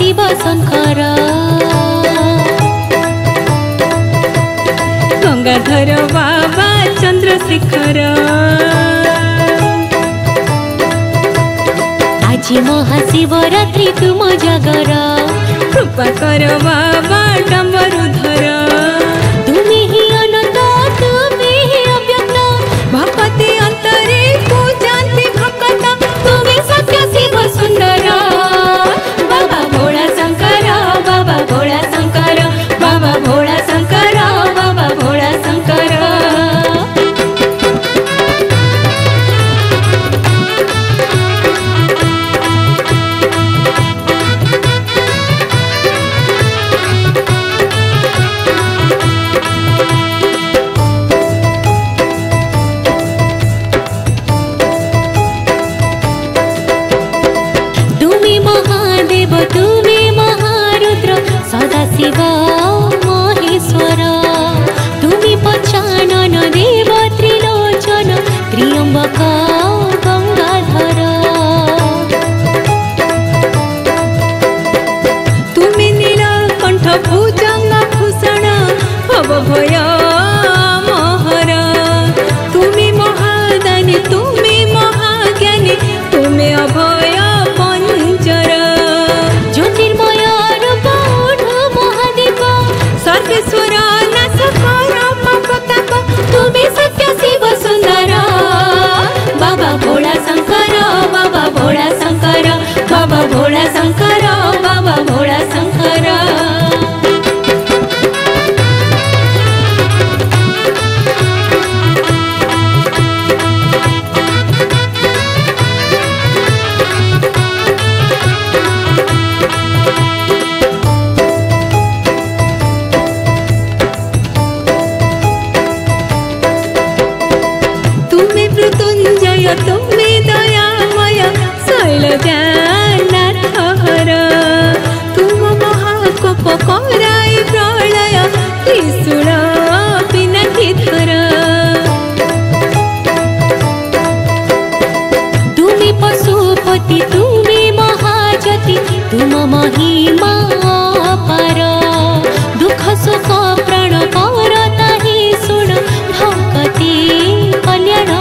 शिव शंकर गंगाधर बाबा चंद्रशेखर आज महाशिवरात्रि तुम जागर कृपा कर बाबा डम्बरुधर तुम्हें ही अनंत तुम्हें ही अव्यक्त भक्ति अंतरे पूजन्ति भक्त तुम्हें सत्य शिव सुंदर बाबा भोला शंकर बाबा भोला शंकर बाबा भोला शंकर बाबा भोला शंकर तुम्हें महारुद्र सदाशिव महेश्वर तुम्हें पचानन देव त्रिलोचन त्र्यंबक गंगाधर तुम्हें नीलकंठ भुजंग भूषण भवभय महर तुम्हें महादानी तुम्हें महाज्ञानी तुम्हें अभय पंचर ज्योतिर्मय रूप महादेव सर्वेश्वर नाशकर प्रताप तुम्हें सत्य शिव सुंदर बाबा भोला शंकर बाबा भोला शंकर बाबा भोला शंकर बाबा भोला शंकर तुम्हें मृत्युंजय तुम्हें दयामय शैलजानाथ हर तुम महाकोप कराई प्रलय त्रिशूल पिनाकिधर तुम्हें पशुपति तुम्हें महाज्योति तुम महिमा अपार दुख सुख प्राण करता ही सुन भक्ति कल्याण